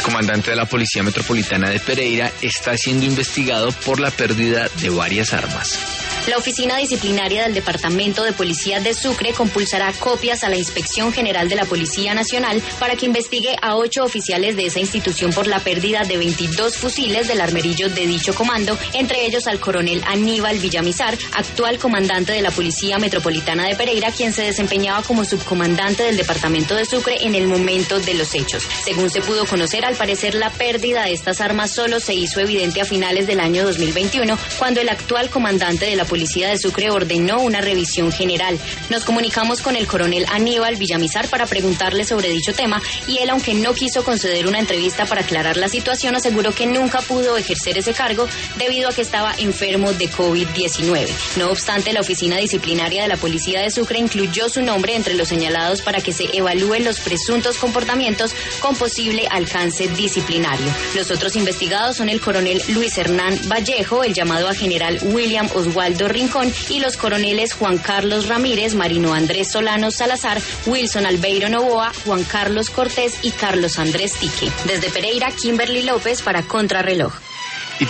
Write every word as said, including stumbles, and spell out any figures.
comandante de la Policía Metropolitana de Pereira está siendo investigado por la pérdida de varias armas. La Oficina Disciplinaria del Departamento de Policía de Sucre compulsará copias a la Inspección General de la Policía Nacional para que investigue a ocho oficiales de esa institución por la pérdida de veintidós fusiles del armerillo de dicho comando, entre ellos al coronel Aníbal Villamizar, actual comandante de la Policía Metropolitana de Pereira, quien se desempeñaba como subcomandante del Departamento de Sucre en el momento de los hechos. Según se pudo conocer, al parecer la pérdida de estas armas solo se hizo evidente a finales del año dos mil veintiuno, cuando el actual comandante de la Policía Policía de Sucre ordenó una revisión general. Nos comunicamos con el coronel Aníbal Villamizar para preguntarle sobre dicho tema y él, aunque no quiso conceder una entrevista para aclarar la situación, aseguró que nunca pudo ejercer ese cargo debido a que estaba enfermo de COVID diecinueve. No obstante, la Oficina Disciplinaria de la Policía de Sucre incluyó su nombre entre los señalados para que se evalúen los presuntos comportamientos con posible alcance disciplinario. Los otros investigados son el coronel Luis Hernán Vallejo, el llamado a general William Oswaldo Rincón y los coroneles Juan Carlos Ramírez, Marino Andrés Solano Salazar, Wilson Albeiro Novoa, Juan Carlos Cortés y Carlos Andrés Tique. Desde Pereira, Kimberly López para Contrarreloj.